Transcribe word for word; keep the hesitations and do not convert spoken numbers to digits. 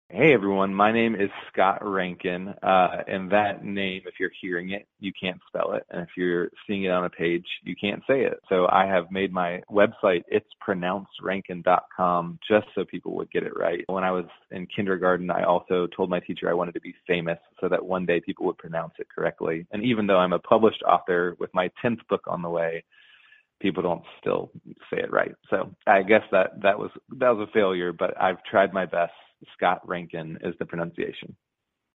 Hey everyone, my name is Scott Rankin, uh, and that name, if you're hearing it, you can't spell it, and if you're seeing it on a page, you can't say it. So I have made my website, it's pronounced rankin dot com, just so people would get it right. When I was in kindergarten, I also told my teacher I wanted to be famous so that one day people would pronounce it correctly. And even though I'm a published author with my tenth book on the way, people don't still say it right. So I guess that, that was that was a failure, but I've tried my best. Scott Rankin is the pronunciation.